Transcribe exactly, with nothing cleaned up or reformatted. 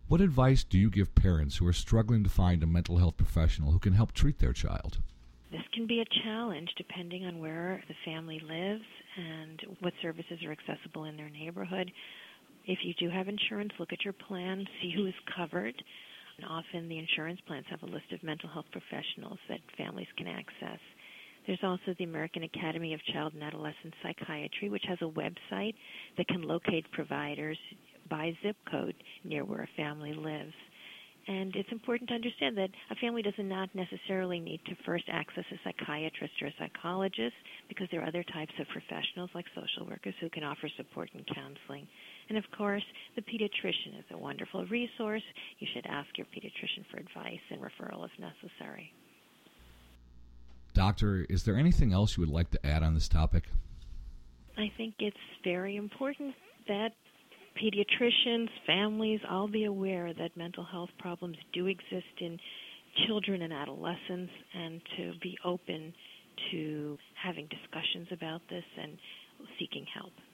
What advice do you give parents who are struggling to find a mental health professional who can help treat their child? This can be a challenge depending on where the family lives and what services are accessible in their neighborhood. If you do have insurance, look at your plan, see who is covered. And often the insurance plans have a list of mental health professionals that families can access. There's also the American Academy of Child and Adolescent Psychiatry, which has a website that can locate providers by zip code near where a family lives. And it's important to understand that a family does not necessarily need to first access a psychiatrist or a psychologist, because there are other types of professionals like social workers who can offer support and counseling. And of course, the pediatrician is a wonderful resource. You should ask your pediatrician for advice and referral if necessary. Doctor, is there anything else you would like to add on this topic? I think it's very important that pediatricians, families, all be aware that mental health problems do exist in children and adolescents, and to be open to having discussions about this and seeking help.